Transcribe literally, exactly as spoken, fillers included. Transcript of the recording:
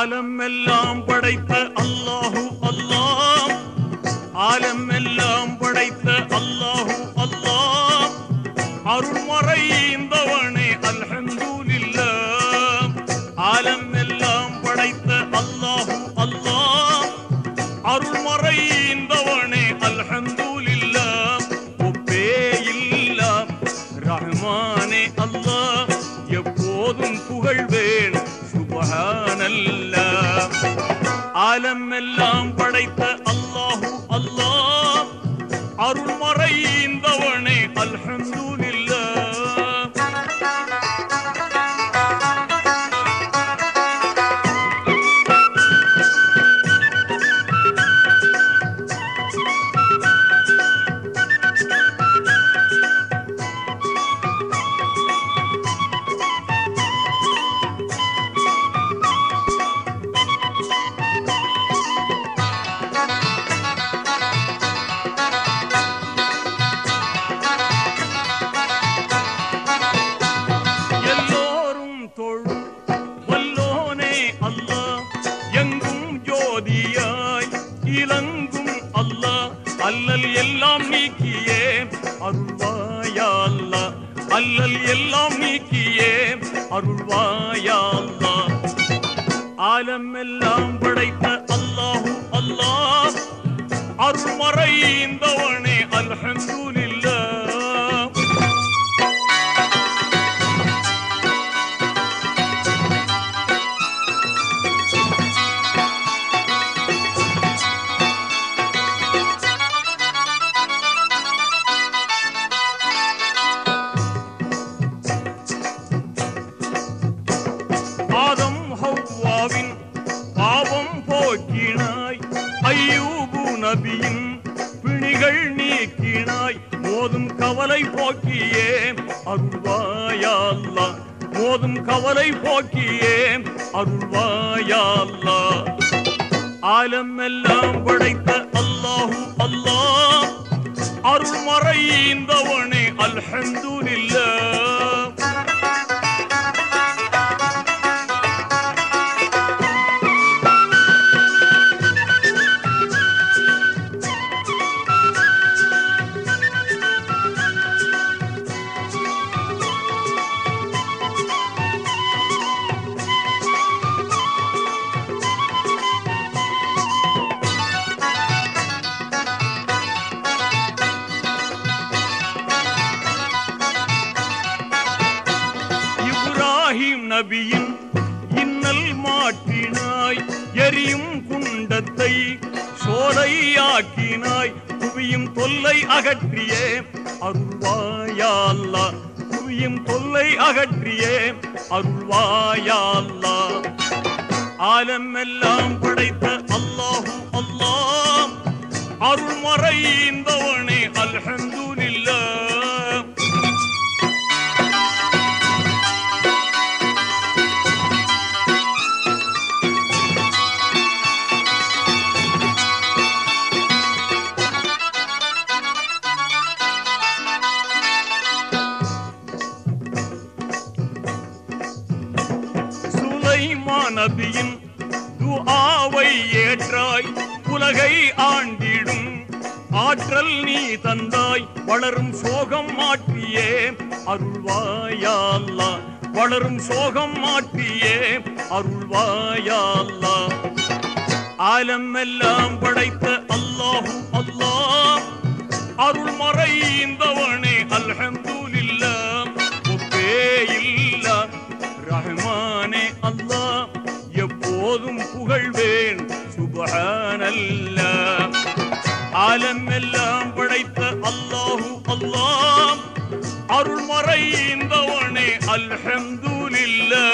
ஆலம் எல்லாம் படைத்த அல்லாஹு அல்லாஹ், ஆலம் எல்லாம் படைத்த அல்லாஹு அல்லாஹ், அருள்மறை இந்தவனே அல்ஹம்துலில்லாஹ். ஆலம் எல்லாம் படைத்த அல்லாஹு அல்லாஹ், அருள்மறை இந்தவனே அல்ஹம்துலில்லாஹ். ஒப்பே இல்லா ரஹ்மானே அல்லாஹ், எப்போதும் புகழ்வேன் சுப்ஹானல்லாஹ். ஆலம் எல்லாம் படைத்த அல்லாஹு அல்லாஹ், அருள்மறை இந்தவனே அல்ஹம்துலில்லாஹ். அல்லல் எல்லாம் நீக்கியே அருள்வாயா அல்லாஹ், அல்லல் எல்லாம் நீக்கியே அருள்வாயா அல்லாஹ். ஆலம் எல்லாம் படைத்த அல்லாஹு அல்லாஹ், அருள்மறை இந்தவனே அல்ஹம்துலில்லாஹ். பாவம் போக்கினாய், அய்யூபு நபியின் பிணிகள் நீக்கினாய், மோதும் கவலை போக்கியே அருள்வாயா அல்லாஹ், மோதும் கவலை போக்கியே அருள்வாயா அல்லாஹ். ஆலம் எல்லாம் படைத்த அல்லாஹு அல்லாஹ், அருள்மறை இந்தவனே அல்ஹம்துலில்லாஹ். நபியின் இன்னல் மாற்றினாய், எரியும் குண்டத்தை சோலையாக்கினாய், புவியும் தொல்லை அகற்றியே அருள்வாயா அல்லாஹ், புவியும் தொல்லை அகற்றியே அருள்வாயா அல்லாஹ். ஆலம் எல்லாம் படைத்த அல்லாஹு அல்லாஹ், அருள்மறை இந்தவனே அல்ஹம்துலில்லாஹ். நபியின் துஆவை ஏற்றாய், உலகை ஆண்டிடும் ஆற்றல் நீ தந்தாய், வளரும் சோகம் மாற்றியே அருள்வாயா அல்லாஹ், வளரும் சோகம் மாற்றியே அருள்வாயா அல்லாஹ். ஆலம் எல்லாம் படைத்த அல்லாஹு அல்லாஹ், அருள்மறை இந்தவனே அல்ஹம்துலில்லாஹ். ஒப்பே இல்லா ரஹ்மானே அல்லாஹ், எப்போதும் புகழ்வேன் சுப்ஹானல்லாஹ். ஆலம் எல்லாம் படைத்த அல்லாஹு அல்லாஹ், அருள்மறை இந்தவனே அல்ஹம்துலில்லாஹ்.